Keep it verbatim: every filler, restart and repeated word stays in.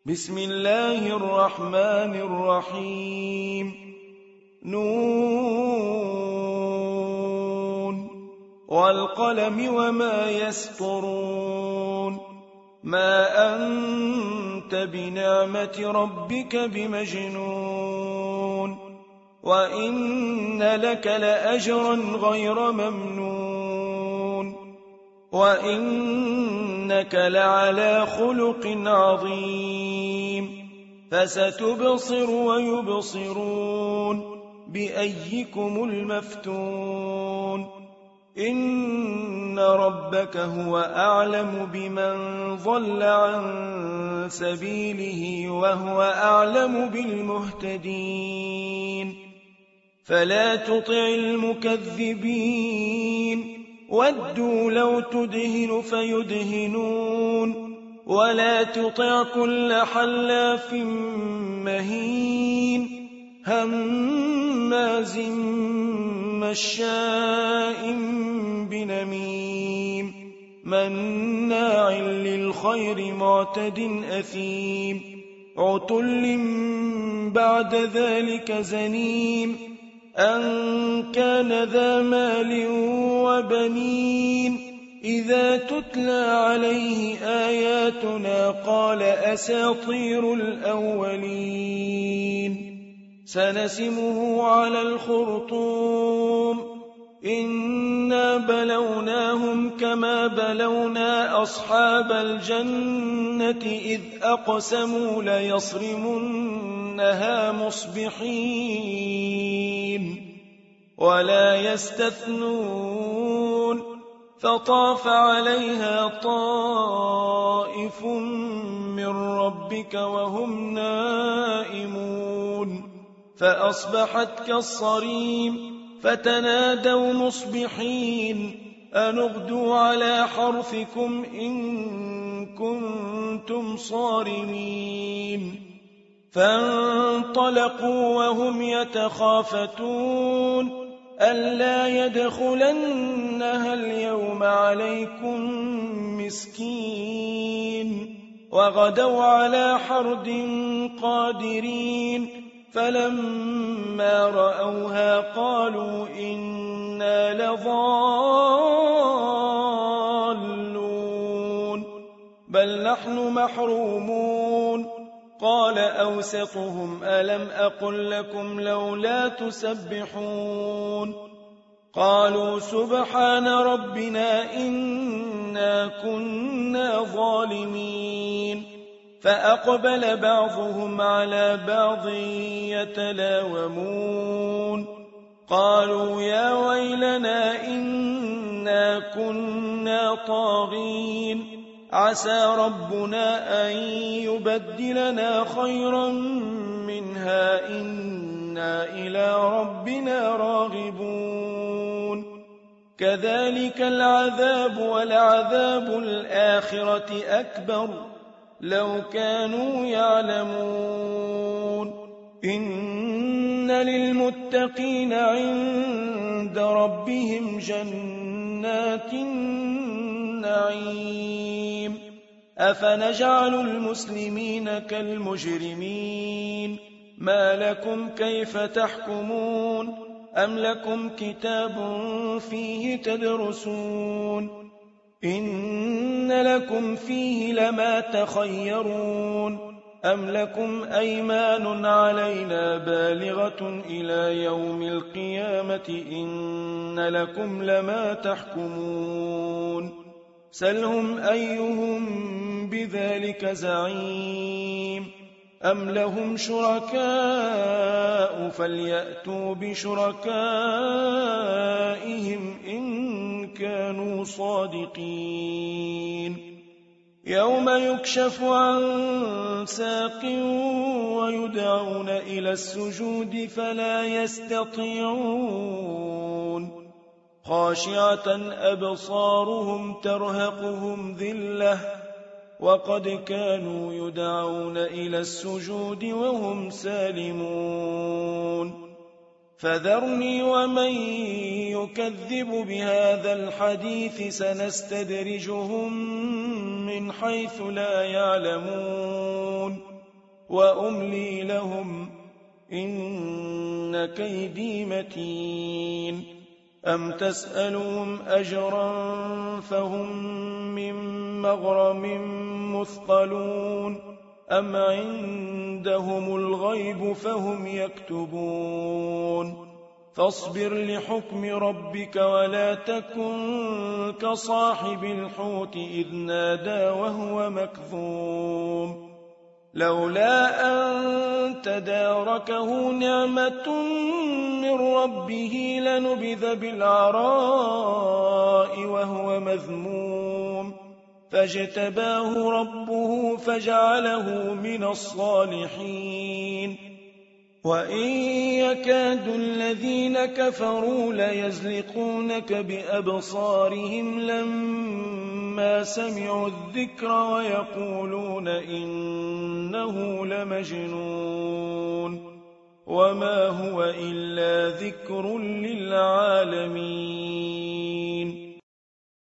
بسم الله الرحمن الرحيم نون والقلم وما يسطرون ما أنت بنعمة ربك بمجنون وإن لك لأجرا غير ممنون وإنك لعلى خلق عظيم فستبصر ويبصرون بأيكم المفتون إن ربك هو أعلم بمن ضل عن سبيله وهو أعلم بالمهتدين فلا تطع المكذبين ودوا لو تدهن فيدهنون ولا تطع كل حلاف مهين هماز مشاء بنميم مناع للخير معتد أثيم عتل بعد ذلك زنيم أن كان ذا مال وبنين إذا تتلى عليه آياتنا قال أساطير الأولين سنسمه على الخرطوم إنا بلوناهم كما بلونا أصحاب الجنة إذ أقسموا ليصرمنها مصبحين ولا يستثنون فطاف عليها طائف من ربك وهم نائمون فأصبحت كالصريم فتنادوا مصبحين أن اغدوا على حرثكم إن كنتم صارمين فانطلقوا وهم يتخافتون ألا يدخلنها اليوم عليكم مسكين وغدوا على حرد قادرين فلما رأوها قالوا إنا لضالون بل نحن محرومون قال أوسطهم ألم أقل لكم لولا تسبحون قالوا سبحان ربنا إنا كنا ظالمين فأقبل بعضهم على بعض يتلاومون قالوا يا ويلنا إنا كنا طاغين عسى ربنا أن يبدلنا خيرا منها إنا إلى ربنا راغبون كذلك العذاب ولعذاب الآخرة أكبر لو كانوا يعلمون إن للمتقين عند ربهم جنات النعيم أفنجعل المسلمين كالمجرمين ما لكم كيف تحكمون أم لكم كتاب فيه تدرسون إن لكم فيه لما تخيرون أم لكم أيمان علينا بالغة إلى يوم القيامة إن لكم لما تحكمون سلهم أيهم بذلك زعيم أم لهم شركاء فليأتوا بشركائهم إن كانوا صادقين يوم يكشف عن ساق ويدعون إلى السجود فلا يستطيعون خاشعة أبصارهم ترهقهم ذلة وقد كانوا يدعون إلى السجود وهم سالمون فذرني ومن يكذب بهذا الحديث سنستدرجهم من حيث لا يعلمون وأملي لهم إن كيدي متين أم تسألهم أجرا فهم من مغرم مثقلون أم عندهم الغيب فهم يكتبون فاصبر لحكم ربك ولا تكن كصاحب الحوت إذ نادى وهو مكظوم لولا أن تداركه نعمة من ربه لنبذ بالعراء وهو مذموم فاجتباه ربه فجعله من الصالحين وإن يكاد الذين كفروا ليزلقونك بأبصارهم لما سمعوا الذكر ويقولون إنه لمجنون وما هو إلا ذكر للعالمين